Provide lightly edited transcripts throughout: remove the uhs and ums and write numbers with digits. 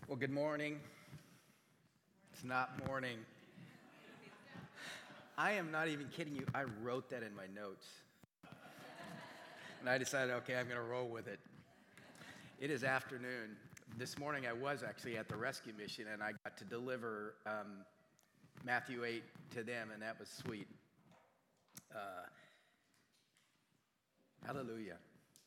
Well, good morning. It's not morning. I am not even kidding you. I wrote that in my notes. And I decided, okay, I'm going to roll with it. It is afternoon. This morning I was actually at the rescue mission, and I got to deliver Matthew 8 to them, and that was sweet. Hallelujah.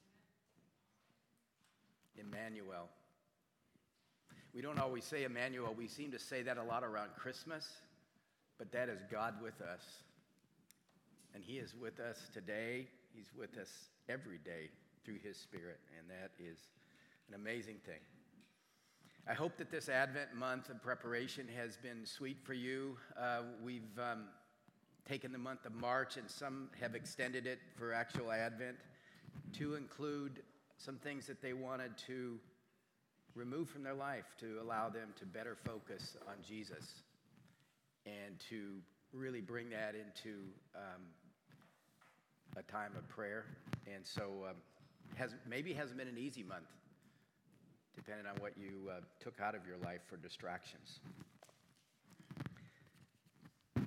Emmanuel. We don't always say Emmanuel. We seem to say that a lot around Christmas, but that is God with us. And He is with us today. He's with us every day through His Spirit, and that is an amazing thing. I hope that this Advent month of preparation has been sweet for you. We've taken the month of March, and some have extended it for actual Advent to include some things that they wanted to remove from their life to allow them to better focus on Jesus and to really bring that into a time of prayer. And so maybe hasn't been an easy month, depending on what you took out of your life for distractions. We'll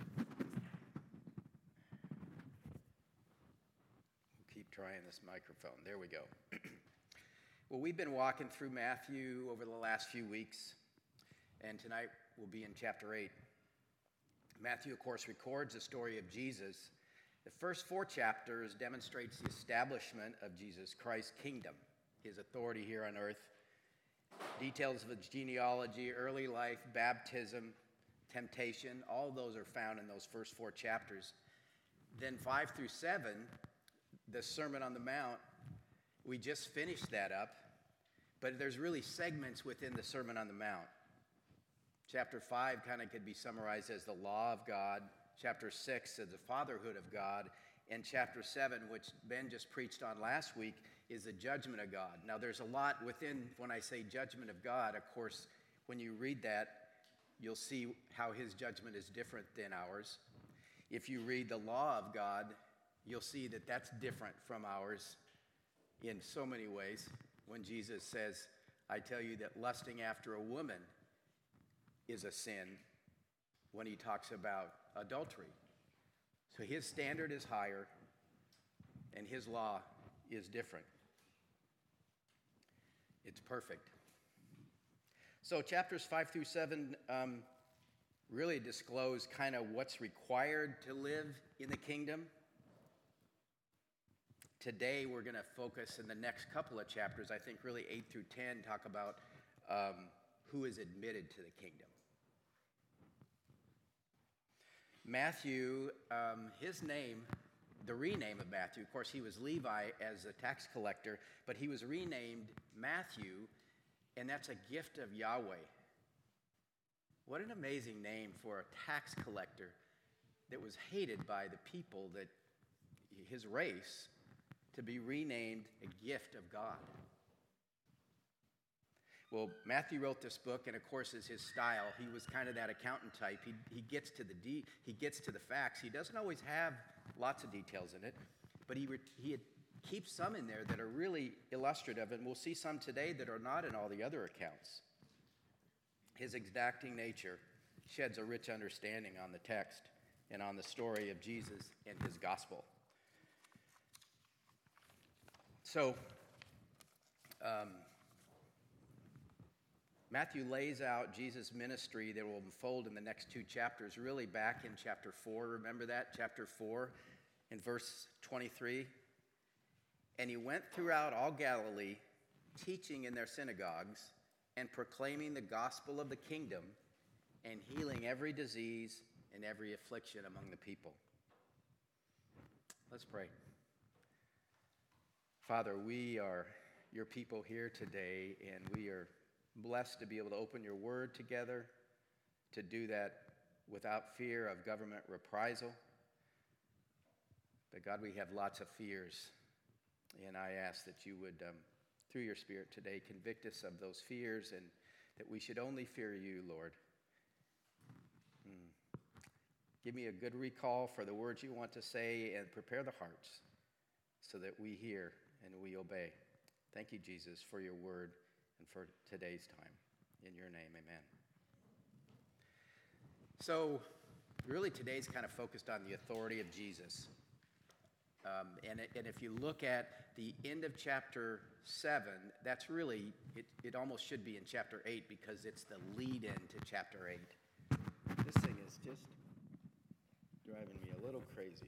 keep trying this microphone. There we go. Well, we've been walking through Matthew over the last few weeks, and tonight we'll be in chapter 8. Matthew, of course, records the story of Jesus. The first 4 chapters demonstrates the establishment of Jesus Christ's kingdom, His authority here on earth. Details of His genealogy, early life, baptism, temptation, all those are found in those first 4 chapters. Then 5 through 7, the Sermon on the Mount, we just finished that up, but there's really segments within the Sermon on the Mount. Chapter 5 kind of could be summarized as the law of God. Chapter 6 is the fatherhood of God. And chapter 7, which Ben just preached on last week, is the judgment of God. Now, there's a lot within when I say judgment of God. Of course, when you read that, you'll see how His judgment is different than ours. If you read the law of God, you'll see that that's different from ours in so many ways. When Jesus says, I tell you that lusting after a woman is a sin, when He talks about adultery. So His standard is higher, and His law is different. It's perfect. So chapters 5 through 7 really disclose kind of what's required to live in the kingdom. Today we're going to focus in the next couple of chapters, I think really 8 through 10, talk about who is admitted to the kingdom. Matthew, his name, the rename of Matthew, of course he was Levi as a tax collector, but he was renamed Matthew, and that's a gift of Yahweh. What an amazing name for a tax collector that was hated by the people, that his race, to be renamed a gift of God. Well, Matthew wrote this book, and of course, is his style. He was kind of that accountant type. He gets to the facts. He doesn't always have lots of details in it, but he keeps some in there that are really illustrative, and we'll see some today that are not in all the other accounts. His exacting nature sheds a rich understanding on the text and on the story of Jesus and His gospel. So, Matthew lays out Jesus' ministry that will unfold in the next 2 chapters, really back in chapter 4. Remember that? Chapter 4 in verse 23. And He went throughout all Galilee, teaching in their synagogues and proclaiming the gospel of the kingdom and healing every disease and every affliction among the people. Let's pray. Father, we are Your people here today, and we are blessed to be able to open Your word together, to do that without fear of government reprisal. But God, we have lots of fears, and I ask that You would, through Your Spirit today, convict us of those fears, and that we should only fear You, Lord. Give me a good recall for the words You want to say, and prepare the hearts so that we hear and we obey. Thank You, Jesus, for Your word and for today's time. In your name, amen. So, really today's kind of focused on the authority of Jesus. And if you look at the end of chapter 7, that's really, it almost should be in chapter 8 because it's the lead-in to chapter 8. This thing is just driving me a little crazy.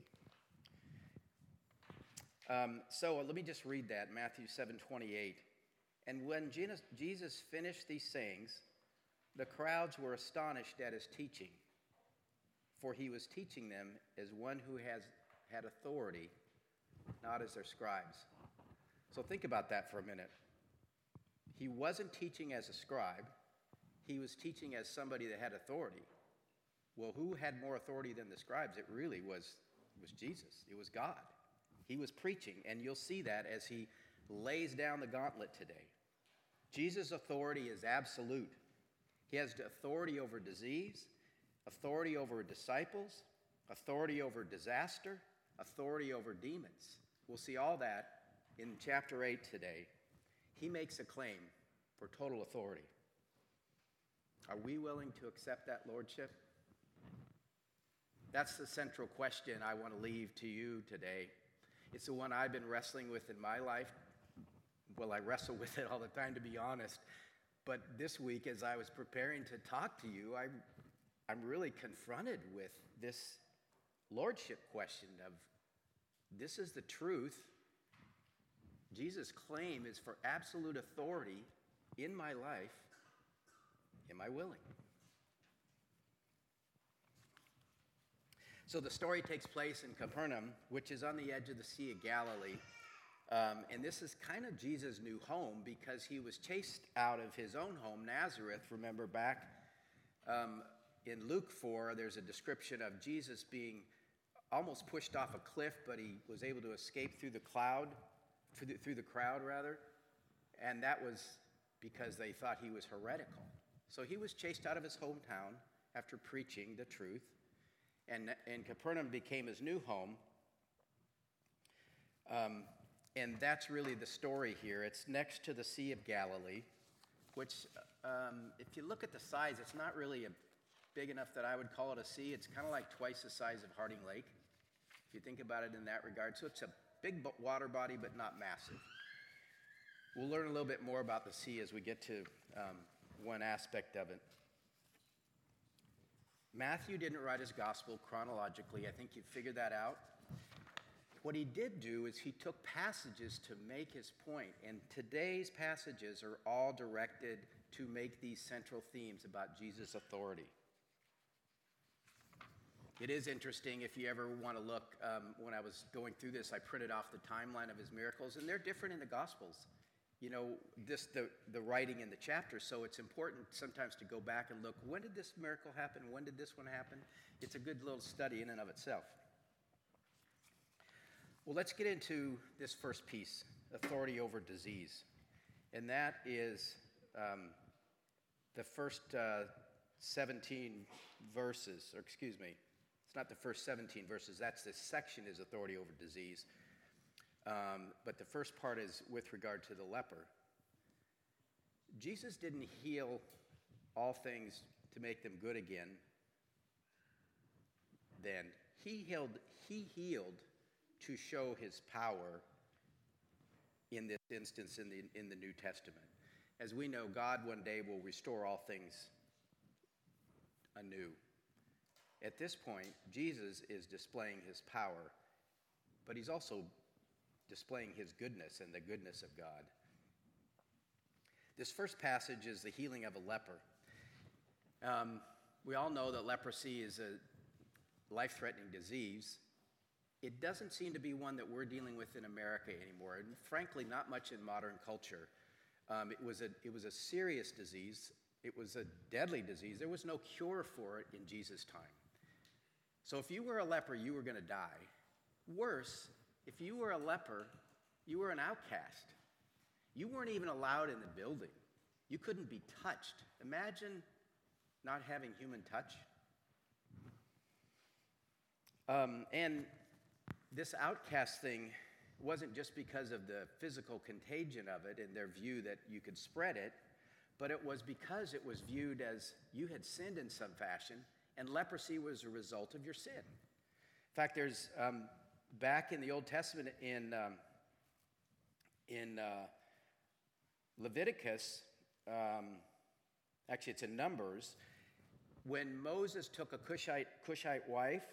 So let me just read that, Matthew 7:28. And when Jesus finished these sayings, the crowds were astonished at his teaching, for he was teaching them as one who had authority, not as their scribes. So think about that for a minute. He wasn't teaching as a scribe. He was teaching as somebody that had authority. Well, who had more authority than the scribes? It really was Jesus. It was God. He was preaching, and you'll see that as he lays down the gauntlet today. Jesus' authority is absolute. He has authority over disease, authority over disciples, authority over disaster, authority over demons. We'll see all that in chapter 8 today. He makes a claim for total authority. Are we willing to accept that lordship? That's the central question I want to leave to you today. It's the one I've been wrestling with in my life. Well, I wrestle with it all the time, to be honest. But this week, as I was preparing to talk to you, I'm really confronted with this lordship question of, this is the truth. Jesus' claim is for absolute authority in my life. Am I willing? So the story takes place in Capernaum, which is on the edge of the Sea of Galilee. And this is kind of Jesus' new home because he was chased out of his own home, Nazareth. Remember back in Luke 4, there's a description of Jesus being almost pushed off a cliff, but he was able to escape through the crowd. And that was because they thought he was heretical. So he was chased out of his hometown after preaching the truth. And Capernaum became his new home. And that's really the story here. It's next to the Sea of Galilee, which, if you look at the size, it's not really big enough that I would call it a sea. It's kind of like twice the size of Harding Lake, if you think about it in that regard. So it's a big water body, but not massive. We'll learn a little bit more about the sea as we get to one aspect of it. Matthew didn't write his gospel chronologically. I think you figured that out. What he did do is he took passages to make his point, and today's passages are all directed to make these central themes about Jesus' authority. It is interesting, if you ever want to look, when I was going through this, I printed off the timeline of his miracles, and they're different in the Gospels. You know, the writing in the chapters, so it's important sometimes to go back and look, when did this miracle happen? When did this one happen? It's a good little study in and of itself. Well, let's get into this first piece, authority over disease. And that is the first 17 verses, or excuse me, it's not the first 17 verses, that's this section is authority over disease. But the first part is with regard to the leper. Jesus didn't heal all things to make them good again then. He healed to show his power in this instance in the New Testament. As we know, God one day will restore all things anew. At this point, Jesus is displaying his power, but he's also displaying his goodness and the goodness of God. This first passage is the healing of a leper. We all know that leprosy is a life-threatening disease. It doesn't seem to be one that we're dealing with in America anymore, and frankly, not much in modern culture. It was a serious disease. It was a deadly disease. There was no cure for it in Jesus' time. So if you were a leper, you were going to die. Worse, if you were a leper, you were an outcast. You weren't even allowed in the building. You couldn't be touched. Imagine not having human touch. And this outcast thing wasn't just because of the physical contagion of it and their view that you could spread it, but it was because it was viewed as you had sinned in some fashion, and leprosy was a result of your sin. In fact, there's back in the Old Testament in Leviticus, actually it's in Numbers, when Moses took a Cushite wife,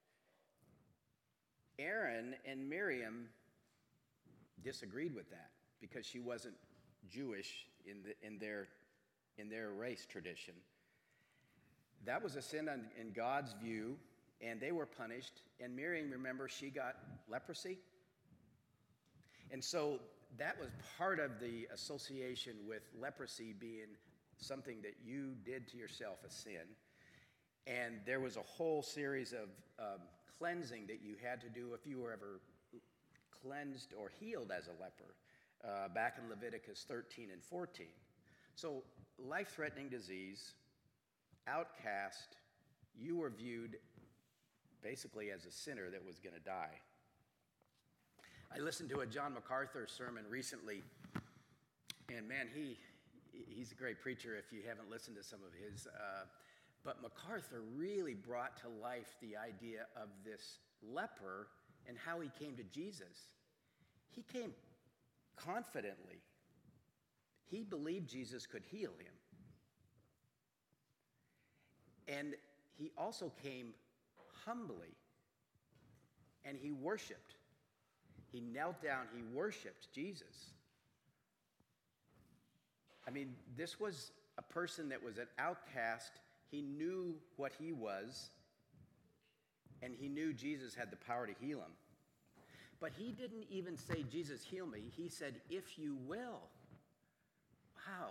Aaron and Miriam disagreed with that because she wasn't Jewish in their race tradition. That was a sin in God's view, and they were punished. And Miriam, remember, she got leprosy. And so that was part of the association with leprosy being something that you did to yourself, a sin. And there was a whole series of cleansing that you had to do if you were ever cleansed or healed as a leper, back in Leviticus 13 and 14. So life-threatening disease, outcast, you were viewed basically as a sinner that was going to die. I listened to a John MacArthur sermon recently, and man, he's a great preacher if you haven't listened to some of his. But MacArthur really brought to life the idea of this leper and how he came to Jesus. He came confidently. He believed Jesus could heal him. And he also came humbly, and he worshiped. He knelt down, he worshiped Jesus. I mean, this was a person that was an outcast. He knew what he was, and he knew Jesus had the power to heal him. But he didn't even say, Jesus, heal me. He said, if you will. Wow.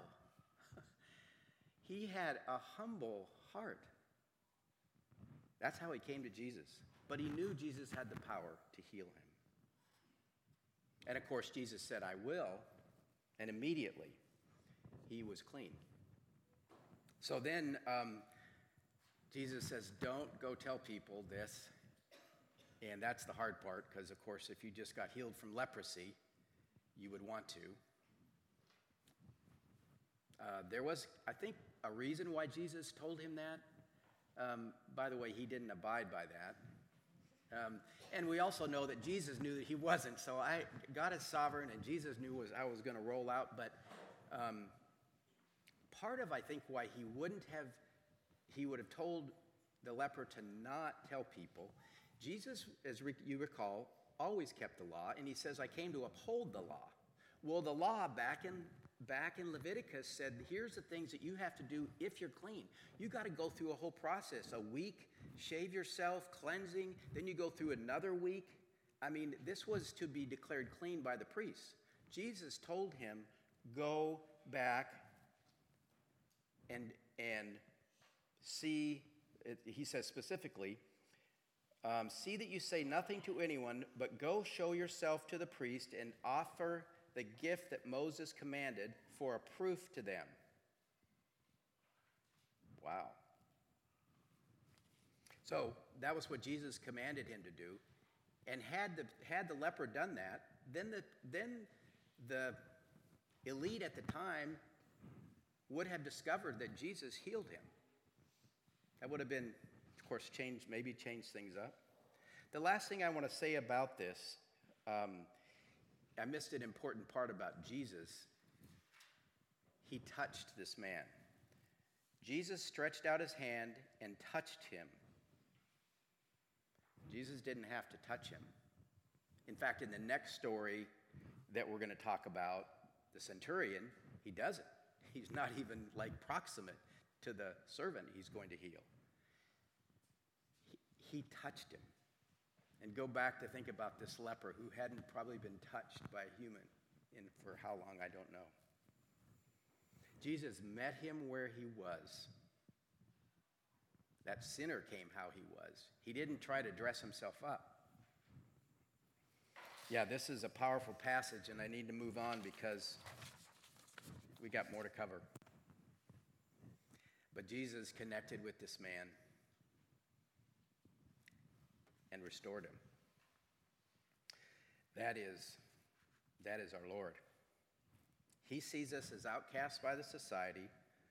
He had a humble heart. That's how he came to Jesus. But he knew Jesus had the power to heal him. And of course, Jesus said, I will. And immediately, he was clean. So then, Jesus says, don't go tell people this. And that's the hard part, because of course, if you just got healed from leprosy, you would want to. There was, I think, a reason why Jesus told him that. By the way, he didn't abide by that. And we also know that Jesus knew that he wasn't. So God is sovereign, and Jesus knew how it was going to roll out. But part of, I think, why he would have told the leper to not tell people. Jesus, as you recall, always kept the law, and he says, I came to uphold the law. Well, the law back in Leviticus said, here's the things that you have to do if you're clean. You got to go through a whole process, a week, shave yourself, cleansing, then you go through another week. I mean, this was to be declared clean by the priests. Jesus told him, go back and see, he says specifically, see that you say nothing to anyone, but go show yourself to the priest and offer the gift that Moses commanded for a proof to them. Wow. So that was what Jesus commanded him to do. And had the leper done that, then the elite at the time would have discovered that Jesus healed him. That would have been, of course, changed things up. The last thing I want to say about this, I missed an important part about Jesus. He touched this man. Jesus stretched out his hand and touched him. Jesus didn't have to touch him. In fact, in the next story that we're going to talk about, the centurion, he doesn't. He's not even like proximate to the servant he's going to heal. He touched him. And go back to think about this leper who hadn't probably been touched by a human for how long, I don't know. Jesus met him where he was. That sinner came how he was. He didn't try to dress himself up. Yeah, this is a powerful passage, and I need to move on because we got more to cover. But Jesus connected with this man and restored him. That is our Lord. He sees us as outcasts by the society,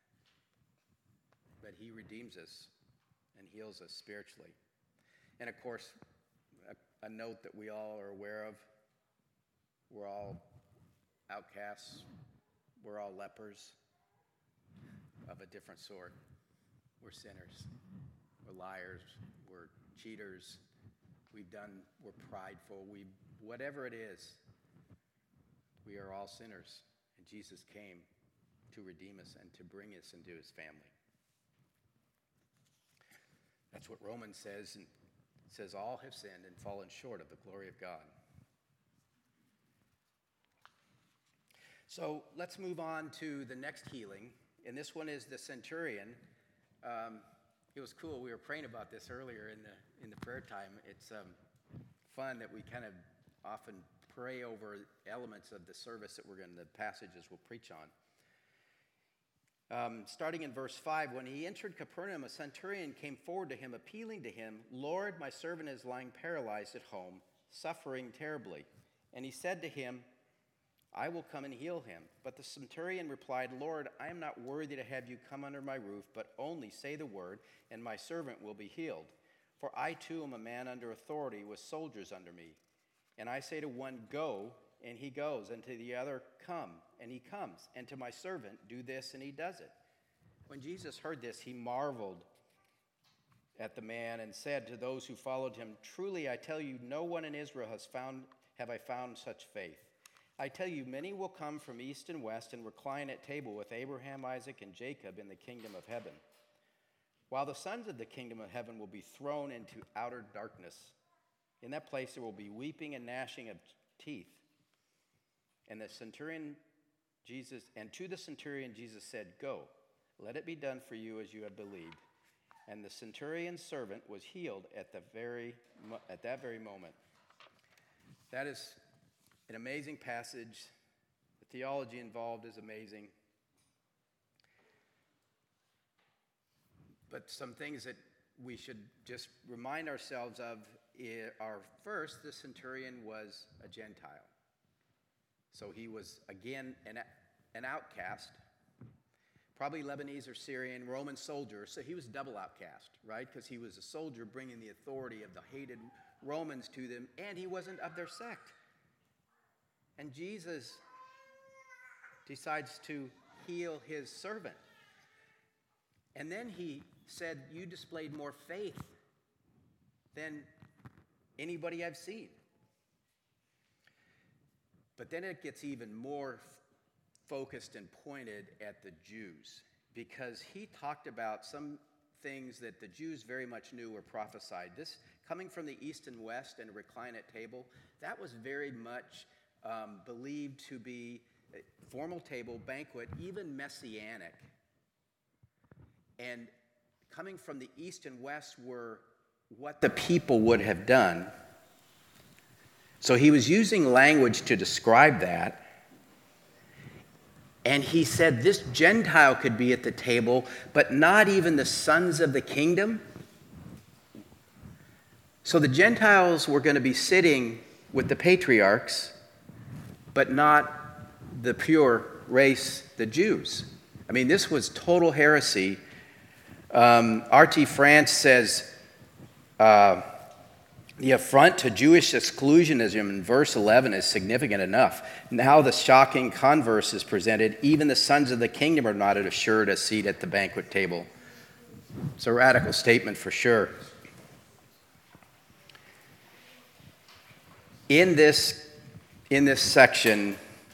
but he redeems us and heals us spiritually. And of course, a note that we all are aware of, we're all outcasts, we're all lepers of a different sort. We're sinners, we're liars, we're cheaters, we're prideful, whatever it is, we are all sinners. And Jesus came to redeem us and to bring us into his family. That's what Romans says, and it says all have sinned and fallen short of the glory of God. So let's move on to the next healing, and this one is the centurion. It was cool. We were praying about this earlier in the prayer time. It's fun that we kind of often pray over elements of the service that the passages we'll preach on. Starting in verse 5, when he entered Capernaum, a centurion came forward to him, appealing to him, "Lord, my servant is lying paralyzed at home, suffering terribly." And he said to him, "I will come and heal him." But the centurion replied, "Lord, I am not worthy to have you come under my roof, but only say the word, and my servant will be healed. For I too am a man under authority with soldiers under me. And I say to one, 'Go,' and he goes, and to the other, 'Come,' and he comes, and to my servant, 'Do this,' and he does it." When Jesus heard this, he marveled at the man and said to those who followed him, "Truly I tell you, no one in Israel have I found such faith. I tell you, many will come from east and west and recline at table with Abraham, Isaac, and Jacob in the kingdom of heaven. While the sons of the kingdom of heaven will be thrown into outer darkness. In that place there will be weeping and gnashing of teeth." And to the centurion Jesus said, "Go, let it be done for you as you have believed." And the centurion's servant was healed at that very moment. That is an amazing passage. The theology involved is amazing. But some things that we should just remind ourselves of are, first, the centurion was a Gentile. So he was, again, an outcast, probably Lebanese or Syrian, Roman soldier. So he was double outcast, right? Because he was a soldier bringing the authority of the hated Romans to them, and he wasn't of their sect. And Jesus decides to heal his servant. And then he said, "You displayed more faith than anybody I've seen." But then it gets even more focused and pointed at the Jews, because he talked about some things that the Jews very much knew were prophesied. This, coming from the east and west and recline at table, that was very much believed to be a formal table, banquet, even messianic. And coming from the east and west were what the people would have done. So he was using language to describe that. And he said this Gentile could be at the table, but not even the sons of the kingdom. So the Gentiles were going to be sitting with the patriarchs, but not the pure race, the Jews. I mean, this was total heresy. R.T. France says the affront to Jewish exclusionism in verse 11 is significant enough. Now the shocking converse is presented. Even the sons of the kingdom are not assured a seat at the banquet table. It's a radical statement for sure. In this section,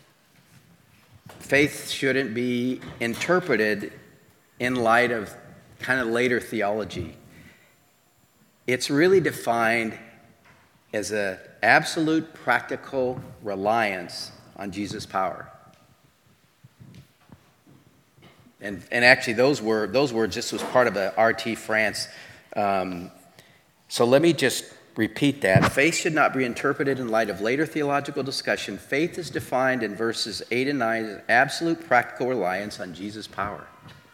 faith shouldn't be interpreted in light of kind of later theology. It's really defined as an absolute practical reliance on Jesus' power. And actually those words, this was part of a R.T. France. So let me just repeat that. Faith should not be interpreted in light of later theological discussion. Faith is defined in verses 8 and 9 as absolute practical reliance on Jesus' power.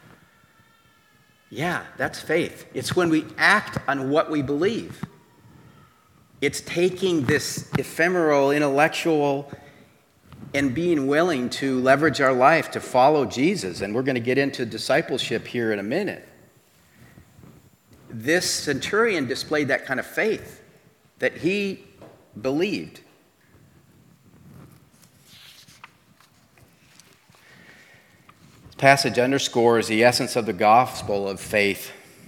Yeah, that's faith. It's when we act on what we believe. It's taking this ephemeral, intellectual and being willing to leverage our life to follow Jesus. And we're going to get into discipleship here in a minute. This centurion displayed that kind of faith that he believed. This passage underscores the essence of the gospel of faith.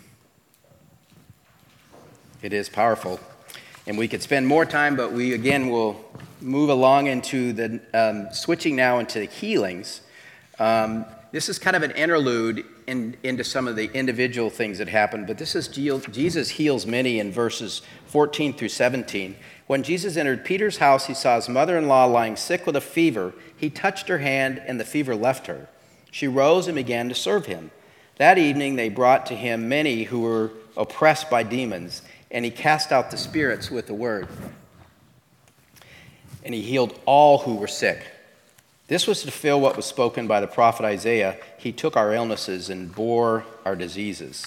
It is powerful. And we could spend more time, but we again will move along into the switching now into the healings. This is kind of an interlude into some of the individual things that happened, but this is Jesus heals many in verses 14 through 17. When Jesus entered Peter's house, he saw his mother-in-law lying sick with a fever. He touched her hand, and the fever left her. She rose and began to serve him. That evening they brought to him many who were oppressed by demons, and he cast out the spirits with the word. And he healed all who were sick. This was to fulfill what was spoken by the prophet Isaiah. He took our illnesses and bore our diseases.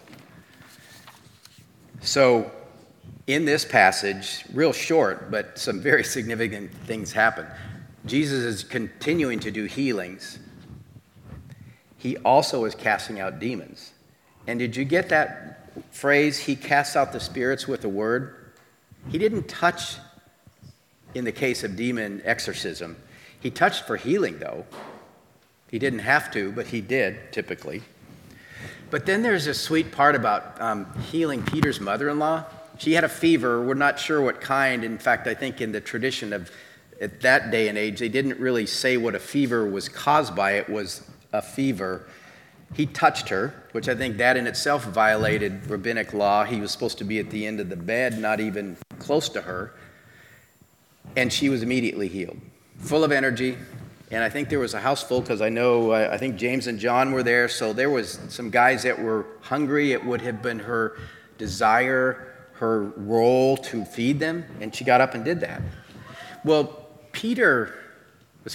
So, in this passage, real short, but some very significant things happen. Jesus is continuing to do healings. He also is casting out demons. And did you get that phrase, he casts out the spirits with a word? He didn't touch in the case of demon exorcism. He touched for healing, though. He didn't have to, but he did, typically. But then there's this sweet part about healing Peter's mother-in-law. She had a fever. We're not sure what kind. In fact, I think in the tradition of at that day and age, they didn't really say what a fever was caused by. It was a fever. He touched her, which I think that in itself violated rabbinic law. He was supposed to be at the end of the bed, not even close to her. And she was immediately healed, full of energy. And I think there was a house full because I think James and John were there. So there was some guys that were hungry. It would have been her desire, her role to feed them. And she got up and did that. Well, Peter was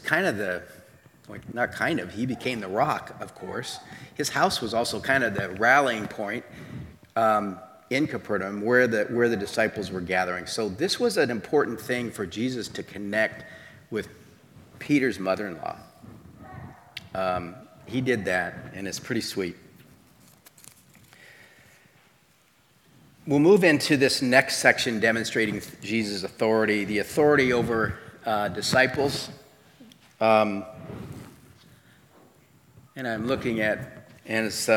he became the rock, of course. His house was also kind of the rallying point in Capernaum where the disciples were gathering. So this was an important thing for Jesus to connect with Peter's mother-in-law. He did that, and it's pretty sweet. We'll move into this next section demonstrating Jesus' authority, the authority over disciples. And I'm looking at Anna's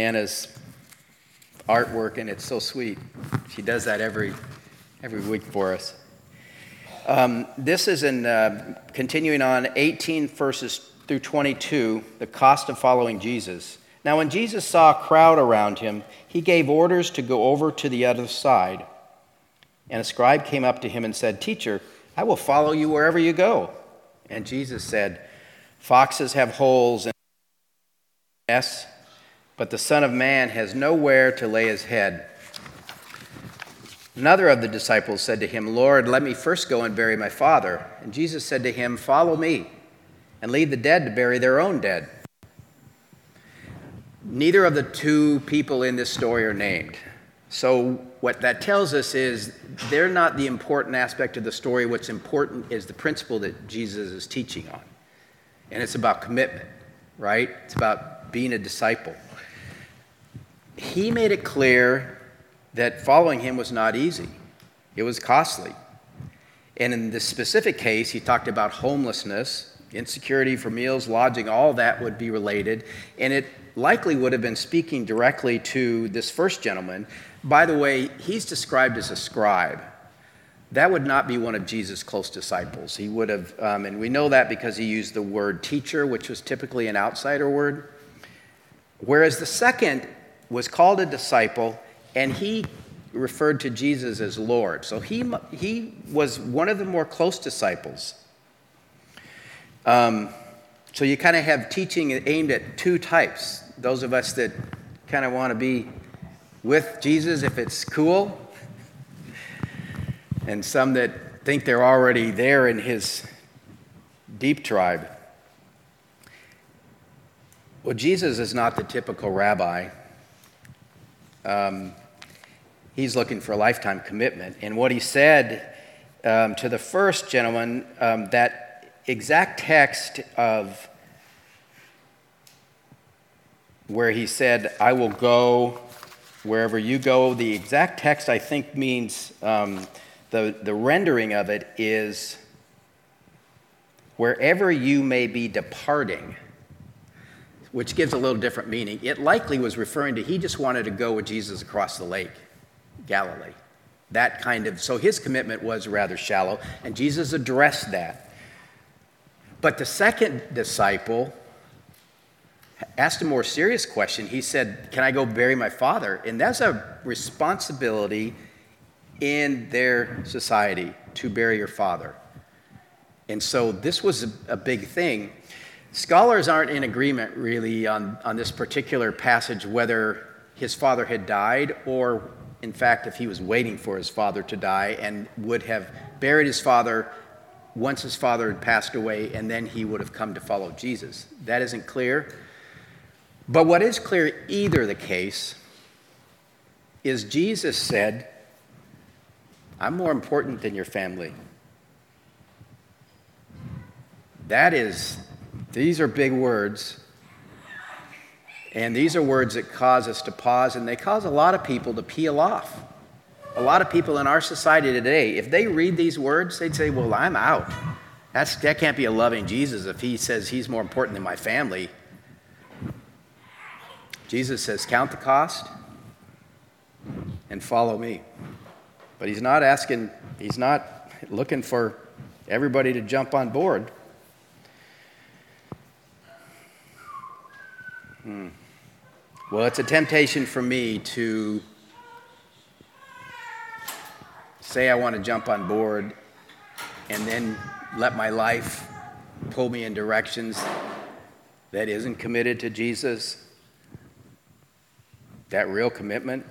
artwork, and it's so sweet. She does that every week for us. This is in continuing on 18 verses through 22, the cost of following Jesus. Now, when Jesus saw a crowd around him, he gave orders to go over to the other side. And a scribe came up to him and said, "Teacher, I will follow you wherever you go." And Jesus said, "Foxes have holes and nests, but the Son of Man has nowhere to lay his head." Another of the disciples said to him, "Lord, let me first go and bury my father." And Jesus said to him, "Follow me, and leave the dead to bury their own dead." Neither of the two people in this story are named. So what that tells us is they're not the important aspect of the story. What's important is the principle that Jesus is teaching on. And it's about commitment, right? It's about being a disciple. He made it clear that following him was not easy. It was costly. And in this specific case, he talked about homelessness, insecurity for meals, lodging, all that would be related. And it likely would have been speaking directly to this first gentleman. By the way, he's described as a scribe. That would not be one of Jesus' close disciples. He would have, and we know that because he used the word teacher, which was typically an outsider word. Whereas the second was called a disciple, and he referred to Jesus as Lord. So he was one of the more close disciples. So you kind of have teaching aimed at two types. Those of us that kind of want to be with Jesus if it's cool, and some that think they're already there in his deep tribe. Well, Jesus is not the typical rabbi. He's looking for a lifetime commitment. And what he said to the first gentleman, that exact text of where he said, I will go wherever you go, the exact text I think means, the rendering of it is, wherever you may be departing, which gives a little different meaning. It likely was referring to, he just wanted to go with Jesus across the lake, Galilee. That kind of, so his commitment was rather shallow, and Jesus addressed that. But the second disciple asked a more serious question. He said, can I go bury my father? And that's a responsibility in their society, to bury your father. And so this was a big thing. Scholars aren't in agreement really on this particular passage, whether his father had died or, in fact, if he was waiting for his father to die and would have buried his father once his father had passed away, and then he would have come to follow Jesus. That isn't clear. But what is clear, either the case, is Jesus said, I'm more important than your family. These are big words. And these are words that cause us to pause, and they cause a lot of people to peel off. A lot of people in our society today, if they read these words, they'd say, well, I'm out. That can't be a loving Jesus if he says he's more important than my family. Jesus says, count the cost and follow me. But he's not looking for everybody to jump on board. Well, it's a temptation for me to say I want to jump on board and then let my life pull me in directions that isn't committed to Jesus, that real commitment.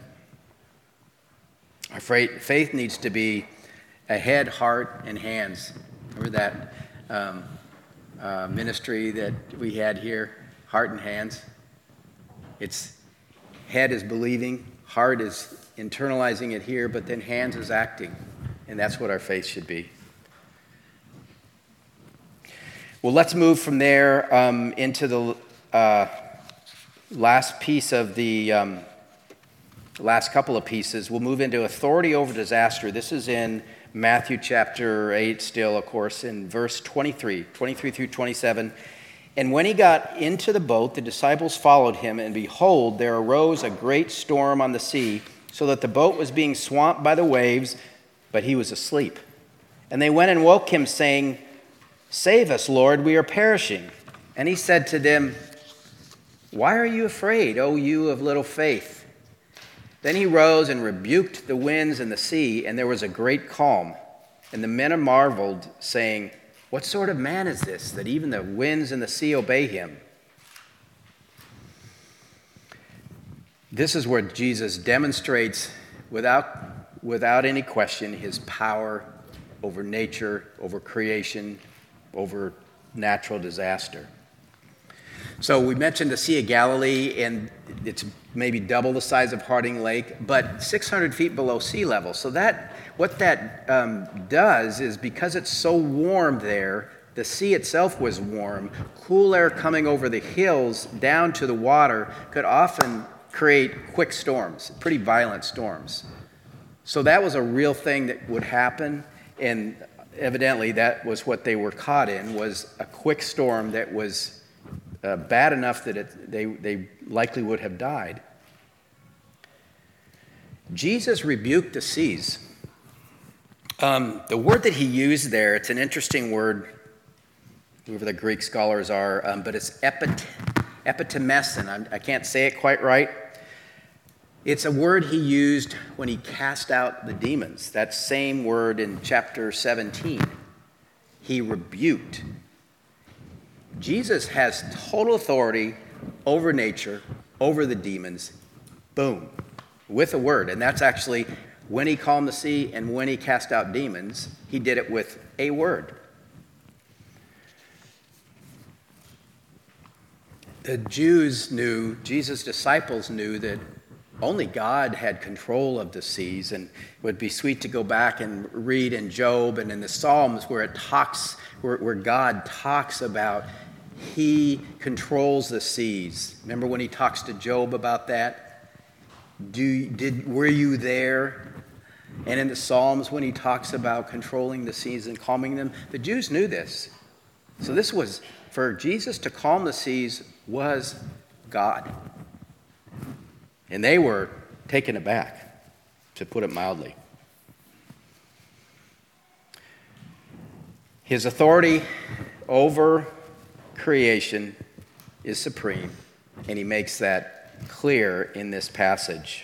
Our faith needs to be a head, heart, and hands. Remember that ministry that we had here, heart and hands? It's head is believing, heart is internalizing it here, but then hands is acting. And that's what our faith should be. Well, let's move from there into the last piece of the last couple of pieces. We'll move into authority over disaster. This is in Matthew chapter 8 still, of course, in verse 23 through 27. And when he got into the boat, the disciples followed him, and behold, there arose a great storm on the sea, so that the boat was being swamped by the waves, but he was asleep. And they went and woke him, saying, Save us, Lord, we are perishing. And he said to them, Why are you afraid, O you of little faith? Then he rose and rebuked the winds and the sea, and there was a great calm. And the men marveled, saying, What sort of man is this, that even the winds and the sea obey him? This is where Jesus demonstrates, without any question, his power over nature, over creation, over natural disaster. So we mentioned the Sea of Galilee, and it's maybe double the size of Harding Lake, but 600 feet below sea level. So what that does is, because it's so warm there, the sea itself was warm, cool air coming over the hills down to the water could often create quick storms, pretty violent storms. So that was a real thing that would happen, and evidently that was what they were caught in, was a quick storm that was bad enough that they likely would have died. Jesus rebuked the seas. The word that he used there, it's an interesting word, whoever the Greek scholars are, but it's epitemesin. I can't say it quite right. It's a word he used when he cast out the demons. That same word in chapter 17. He rebuked. Jesus has total authority over nature, over the demons. Boom. With a word. And that's actually when he calmed the sea and when he cast out demons, he did it with a word. The Jews knew, Jesus' disciples knew that only God had control of the seas, and it would be sweet to go back and read in Job and in the Psalms where it talks, where God talks about he controls the seas. Remember when he talks to Job about that? Were you there? And in the Psalms when he talks about controlling the seas and calming them, the Jews knew this. So this was, for Jesus to calm the seas was God. And they were taken aback, to put it mildly. His authority over creation is supreme, and he makes that clear in this passage.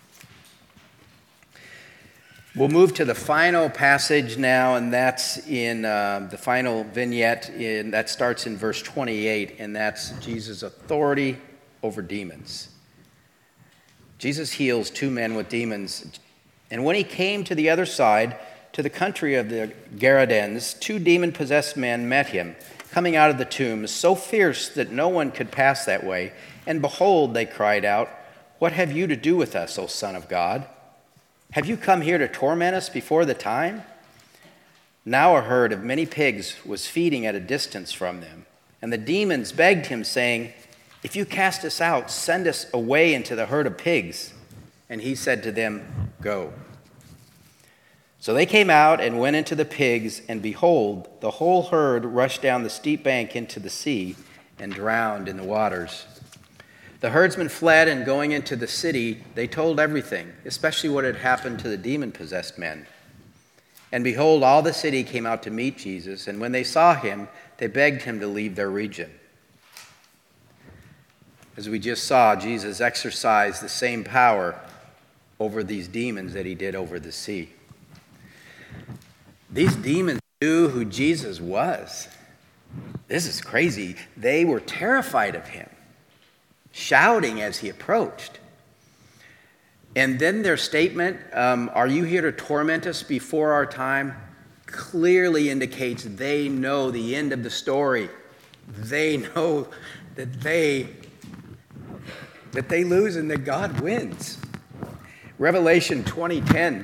We'll move to the final passage now, and that's in the final vignette. That starts in verse 28, and that's Jesus' authority over demons. Jesus heals 2 men with demons. And when he came to the other side, to the country of the Gerasenes, 2 demon-possessed men met him, coming out of the tombs, so fierce that no one could pass that way. And behold, they cried out, "What have you to do with us, O Son of God? Have you come here to torment us before the time?" Now a herd of many pigs was feeding at a distance from them. And the demons begged him, saying, "If you cast us out, send us away into the herd of pigs." And he said to them, "Go." So they came out and went into the pigs, and behold, the whole herd rushed down the steep bank into the sea and drowned in the waters. The herdsmen fled, and going into the city, they told everything, especially what had happened to the demon-possessed men. And behold, all the city came out to meet Jesus, and when they saw him, they begged him to leave their region. As we just saw, Jesus exercised the same power over these demons that he did over the sea. These demons knew who Jesus was. This is crazy. They were terrified of him, shouting as he approached. And then their statement, "Are you here to torment us before our time?" clearly indicates they know the end of the story. They know that they lose and that God wins. Revelation 20:10,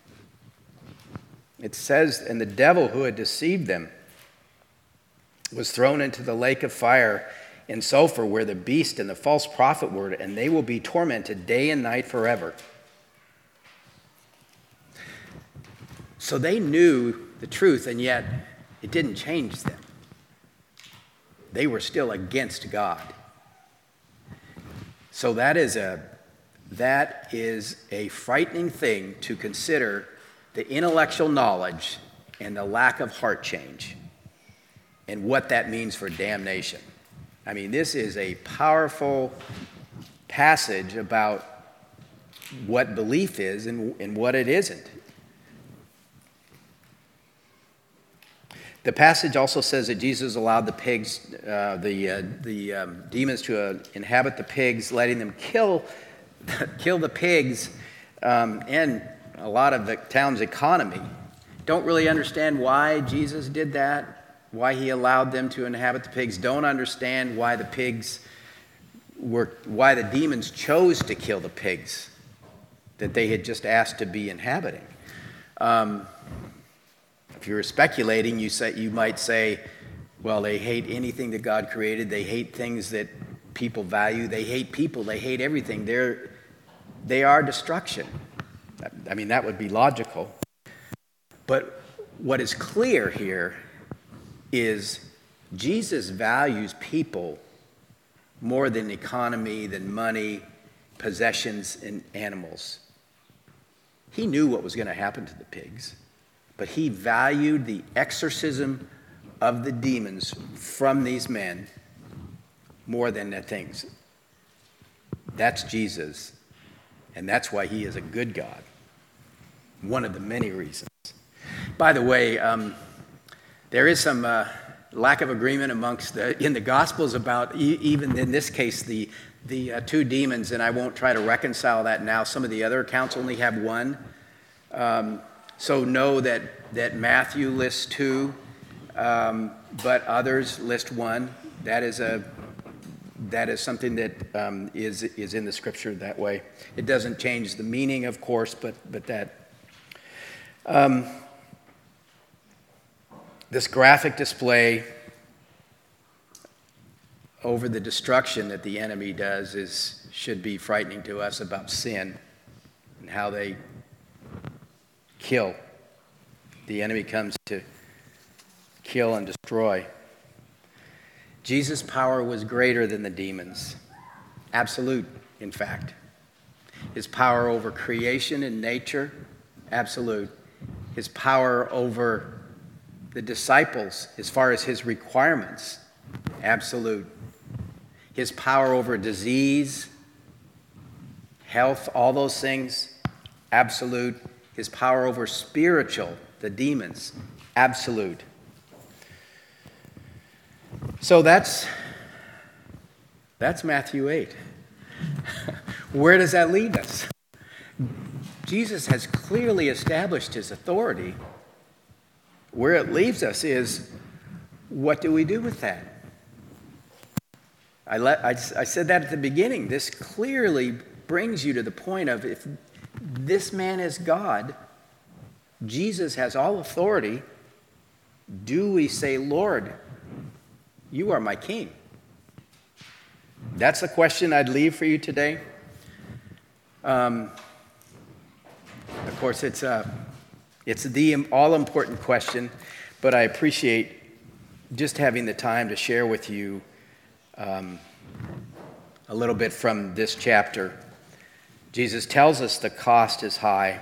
it says, "And the devil who had deceived them was thrown into the lake of fire and sulfur, where the beast and the false prophet were, and they will be tormented day and night forever." So they knew the truth, and yet it didn't change them. They were still against God. So that is a frightening thing to consider, the intellectual knowledge and the lack of heart change and what that means for damnation. I mean, this is a powerful passage about what belief is and what it isn't. The passage also says that Jesus allowed the pigs, the demons to inhabit the pigs, letting them kill the pigs and a lot of the town's economy. Don't really understand why Jesus did that, why he allowed them to inhabit the pigs. Don't understand why the demons chose to kill the pigs that they had just asked to be inhabiting. If you were speculating, you might say, well, they hate anything that God created. They hate things that people value. They hate people. They hate everything. They are destruction. I mean, that would be logical. But what is clear here is Jesus values people more than economy, than money, possessions, and animals. He knew what was going to happen to the pigs, but he valued the exorcism of the demons from these men more than the things. That's Jesus, and that's why he is a good God. One of the many reasons. By the way, there is some lack of agreement in the Gospels about, even in this case, the 2 demons, and I won't try to reconcile that now. Some of the other accounts only have 1. So know that Matthew lists 2, but others list 1. That is that is something that is in the scripture that way. It doesn't change the meaning, of course, but that. This graphic display over the destruction that the enemy does should be frightening to us about sin and how they kill. The enemy comes to kill and destroy. Jesus' power was greater than the demons. Absolute, in fact. His power over creation and nature, absolute. His power over the disciples, as far as his requirements, absolute. His power over disease, health, all those things, absolute. His power over spiritual, the demons, absolute. So that's Matthew 8. Where does that lead us? Jesus has clearly established his authority. Where it leaves us is, what do we do with that? I said that at the beginning. This clearly brings you to the point of, if this man is God, Jesus has all authority, do we say, Lord, you are my king? That's the question I'd leave for you today. Of course, it's the all-important question, but I appreciate just having the time to share with you a little bit from this chapter. Jesus tells us the cost is high.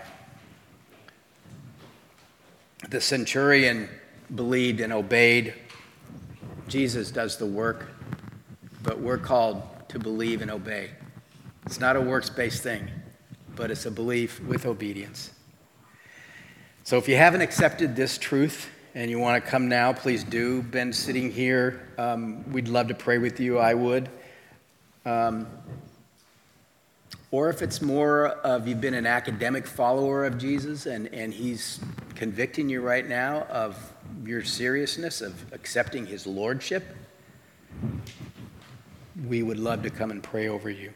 The centurion believed and obeyed. Jesus does the work, but we're called to believe and obey. It's not a works-based thing, but it's a belief with obedience. So if you haven't accepted this truth and you want to come now, please do. Ben's sitting here. We'd love to pray with you. I would. Or if it's more of you've been an academic follower of Jesus and he's convicting you right now of your seriousness of accepting his lordship, we would love to come and pray over you.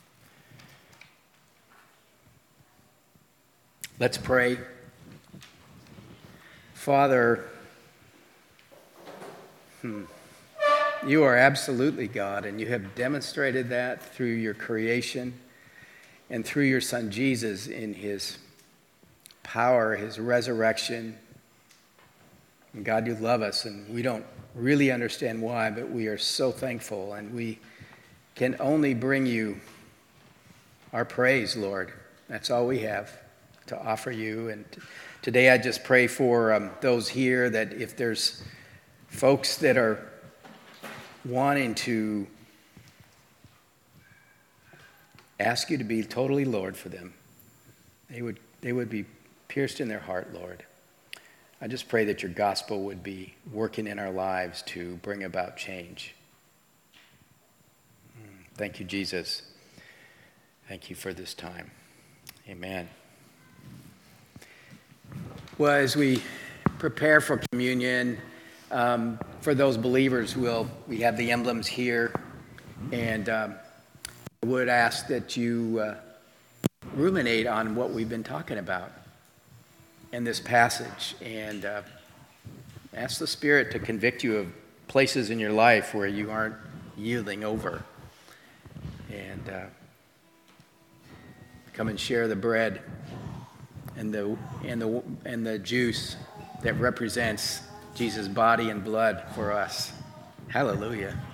Let's pray. Father, you are absolutely God, and you have demonstrated that through your creation and through your Son Jesus in his power, his resurrection. And God, you love us, and we don't really understand why, but we are so thankful, and we can only bring you our praise, Lord. That's all we have to offer you. And today I just pray for those here, that if there's folks that are wanting to ask you to be totally Lord for them, they would be pierced in their heart, Lord. I just pray that your gospel would be working in our lives to bring about change. Thank you, Jesus. Thank you for this time. Amen. Well, as we prepare for communion, for those believers, we have the emblems here, and I would ask that you ruminate on what we've been talking about in this passage, and ask the Spirit to convict you of places in your life where you aren't yielding over, and come and share the bread and the juice that represents Jesus' body and blood for us. Hallelujah.